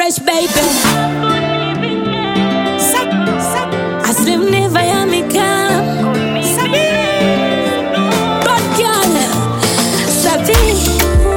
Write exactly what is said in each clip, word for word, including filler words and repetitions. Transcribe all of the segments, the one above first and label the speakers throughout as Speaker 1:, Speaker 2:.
Speaker 1: fresh, baby. I slim never hear me come. Bad girl, Sabi.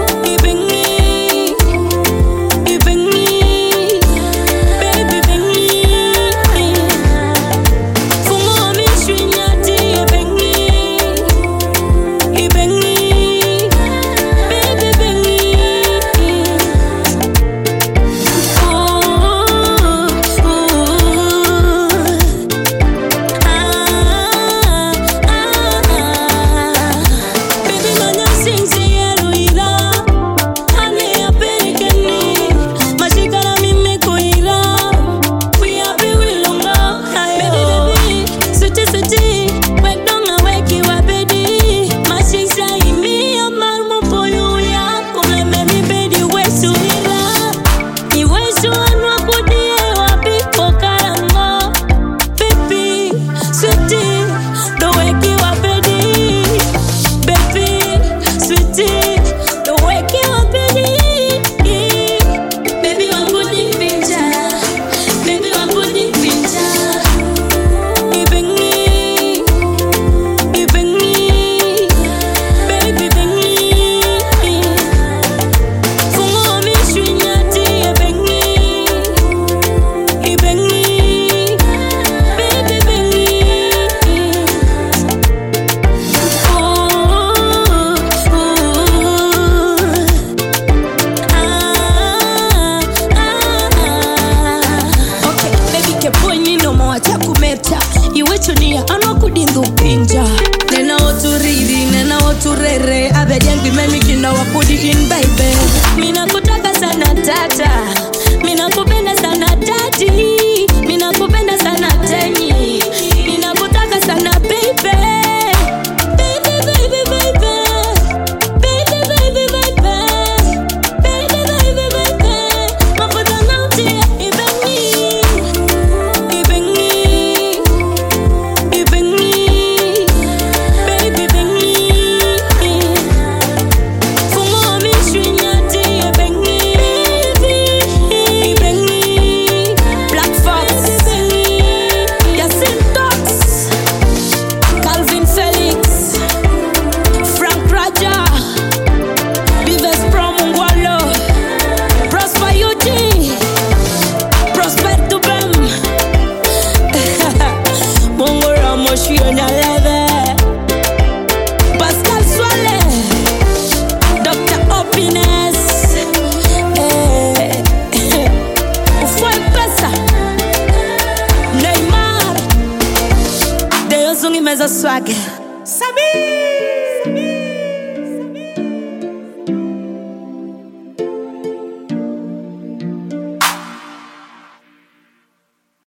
Speaker 1: Iwechunia ano kudindu pinja nena oturiri nena oturere abedian bimemi kina wakudi in baby. Mina kutaka sana tata, mina kupenda sana tati, mina kupenda sana tenyi, mina kutaka sana baby. Baby baby baby, baby baby baby, baby baby baby, mafuta nauti ibeni. Pascal Swale, Doctor Opines, eh, Ufue Pesa, Neymar, Deus ungi meza swag, Sabi.